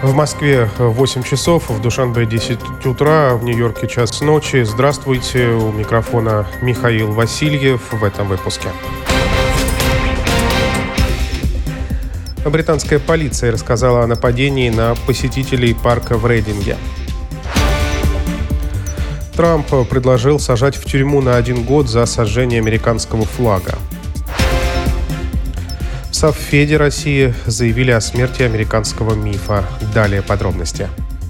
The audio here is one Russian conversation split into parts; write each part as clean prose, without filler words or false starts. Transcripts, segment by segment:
В Москве 8 часов, в Душанбе 10 утра, в Нью-Йорке час ночи. Здравствуйте, у микрофона Михаил Васильев в этом выпуске. Британская полиция рассказала о нападении на посетителей парка в Рейдинге. Трамп предложил сажать в тюрьму на 1 год за сожжение американского флага. В Совфеде России заявили о смерти американского мифа. Далее подробности.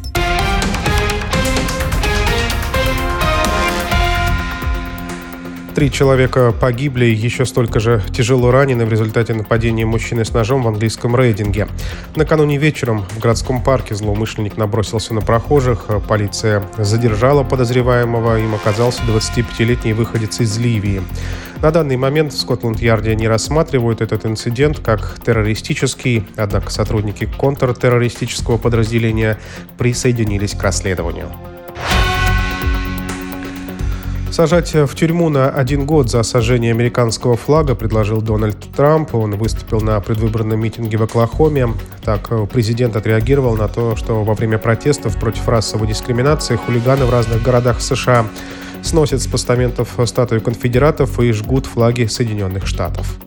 Три человека погибли, еще столько же тяжело ранены в результате нападения мужчины с ножом в английском Рейдинге. Накануне вечером в городском парке злоумышленник набросился на прохожих. Полиция задержала подозреваемого. Им оказался 25-летний выходец из Ливии. На данный момент в Скотланд-Ярде не рассматривают этот инцидент как террористический, однако сотрудники контртеррористического подразделения присоединились к расследованию. Сажать в тюрьму на 1 год за сожжение американского флага предложил Дональд Трамп. Он выступил на предвыборном митинге в Оклахоме. Так, президент отреагировал на то, что во время протестов против расовой дискриминации хулиганы в разных городах США сносят с постаментов статуи конфедератов и жгут флаги Соединенных Штатов.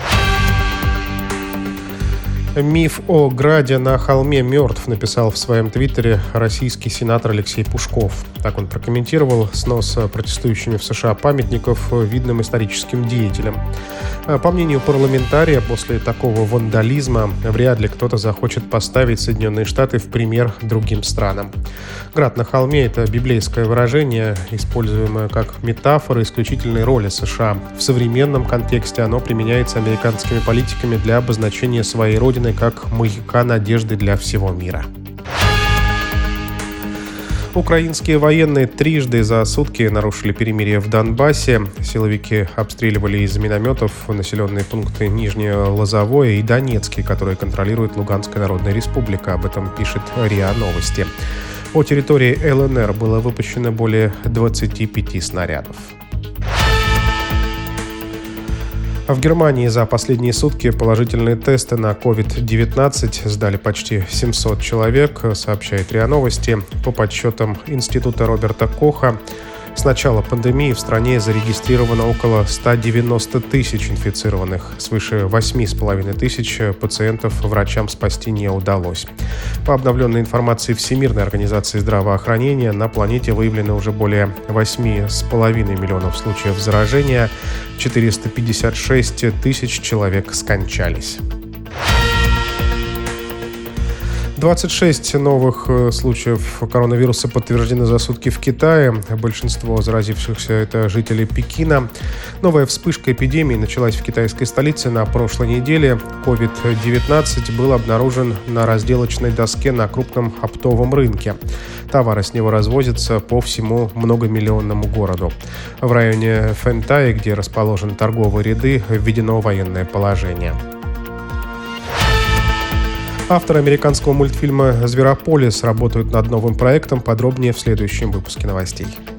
«Миф о граде на холме мертв», написал в своем твиттере российский сенатор Алексей Пушков. Так он прокомментировал снос протестующими в США памятников видным историческим деятелям. По мнению парламентария, после такого вандализма вряд ли кто-то захочет поставить Соединенные Штаты в пример другим странам. Град на холме – это библейское выражение, используемое как метафора исключительной роли США. В современном контексте оно применяется американскими политиками для обозначения своей родины как маяка надежды для всего мира. Украинские военные трижды за сутки нарушили перемирие в Донбассе. Силовики обстреливали из минометов населенные пункты Нижнее Лозовое и Донецкий, которые контролирует Луганская Народная Республика. Об этом пишет РИА Новости. По территории ЛНР было выпущено более 25 снарядов. В Германии за последние сутки положительные тесты на COVID-19 сдали почти 700 человек, сообщает РИА Новости. По подсчетам Института Роберта Коха, с начала пандемии в стране зарегистрировано около 190 тысяч инфицированных. Свыше 8,5 тысяч пациентов врачам спасти не удалось. По обновленной информации Всемирной организации здравоохранения, на планете выявлено уже более 8,5 миллионов случаев заражения, 456 тысяч человек скончались. 26 новых случаев коронавируса подтверждены за сутки в Китае. Большинство заразившихся – это жители Пекина. Новая вспышка эпидемии началась в китайской столице на прошлой неделе. COVID-19 был обнаружен на разделочной доске на крупном оптовом рынке. Товары с него развозятся по всему многомиллионному городу. В районе Фэнтай, где расположены торговые ряды, введено военное положение. Авторы американского мультфильма «Зверополис» работают над новым проектом. Подробнее в следующем выпуске новостей.